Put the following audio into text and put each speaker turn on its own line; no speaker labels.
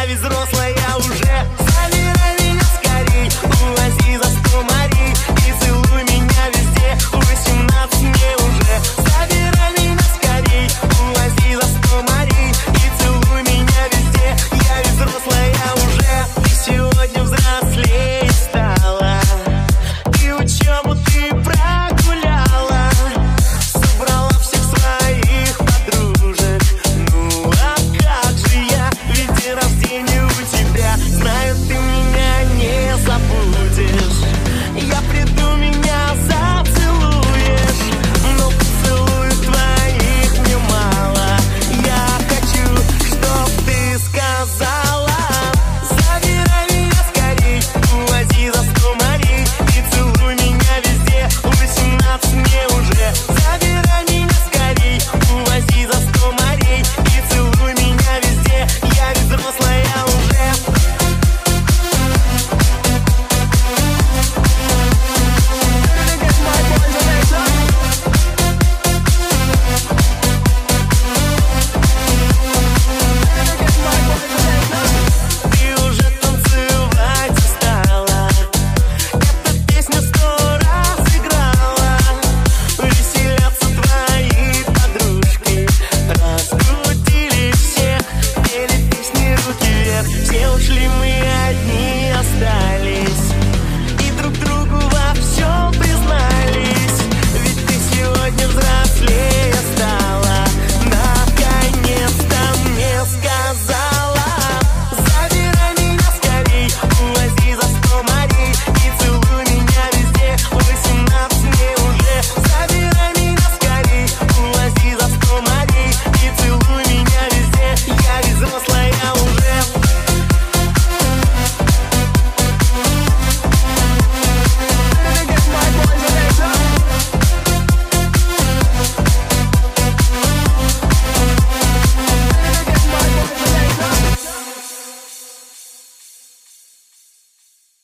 я ведь взрослая уже. Забирай меня скорей, увози за 100 морей и целуй меня везде, 18 мне уже. Забирай меня скорей, увози за 100 морей и целуй меня везде, я ведь взрослая уже. Ты сегодня взрослее стала, и учебу ты прогуляла, собрала всех своих подружек. Ну а как же я, ведь день рождения у тебя. Знаю, ты меня не забудешь, я приду, меня зацелуешь, но поцелуев твоих мне мало. Я хочу, чтоб ты сказала: забирай меня скорей, увози за 100 морей и целуй меня везде, 18 мне уже. Забирай меня скорей, увози за 100 морей и целуй меня везде, я ведь взрослая уже. Ты уже танцевать устала, эта песня 100 раз играла. Веселятся твои подружки, раскрутили всех, пели песни руки вверх. Все ушли, мы